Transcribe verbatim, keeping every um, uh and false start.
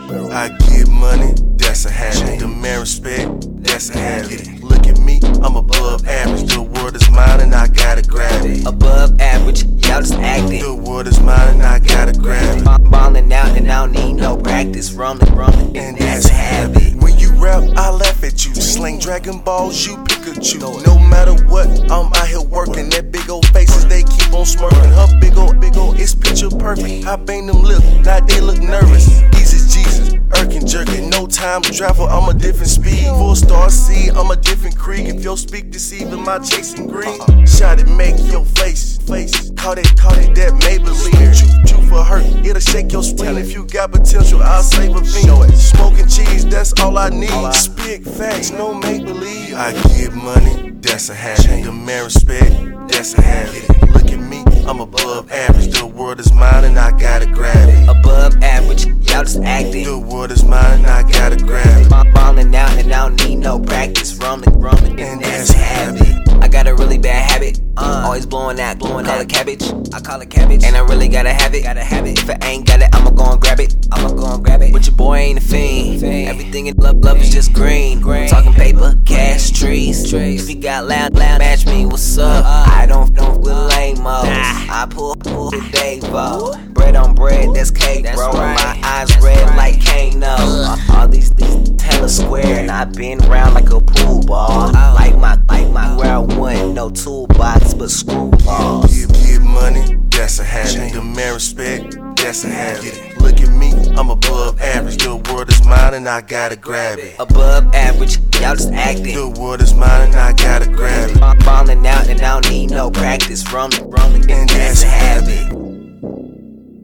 I get money, that's a habit. Demand respect, that's a habit. Look at me, I'm above average. The world is mine and I gotta grab it. Above average, y'all just acting. The world is mine and I gotta grab it. I'm ballin' out and I don't need no practice. Rollin', rollin', and that's a habit. When you rap, I laugh at you. Sling Dragon Balls, you Pikachu. No matter what, I'm out here working. That big old faces, they keep on smirking. Her big old, big old, it's picture perfect. I bang them lips, now they look nervous. Easy Jesus, irking, jerking. No time travel, I'm a different speed. Full star C, I'm a different creed. If your speak deceiving, my chasing green. Shot it, make your face, face. Call it, call it that Maybelline. Truth, truth for hurt, it'll shake your spleen. If you got potential, I'll save a fiend. Smoking cheese, that's all I need. Speak facts, no make believe. I get money, that's a habit. Demand respect, that's a habit. Look at me, I'm above average. The world is mine and I gotta grab it. Above average, y'all just acting. The world is mine and I gotta grab it. I'm ballin' out and I don't need no practice. Rollin', rollin', and that's a habit. I got a really bad habit. Uh, always blowing out, blowing call it cabbage. I call it cabbage. And I really gotta have it, gotta have it. If I ain't got it, I'ma go and grab it. I'ma go and grab it. But your boy ain't a fiend. fiend. Everything in love, love is just green. green. Talking paper, cash, trees. trees. If you got loud, loud, match me, what's up? Uh, I don't, don't with lame mo's. Nah. I pull, pull the Davo. Bread on bread, that's cake, that's bro. Right. My eyes that's red right. like Kano. Uh, all these, these Taylor Square, and I been round like a pool ball. Uh, like my, like my where I went, no toolbox but screwballs. Give, give money, that's a habit. Demand respect, that's a habit. Look at me, I'm above average. The world is mine and I gotta grab it. Above average, y'all just acting. The world is mine and I gotta grab it. I'm ballin' out and I don't need no practice. Rollin', rollin', and that's a habit.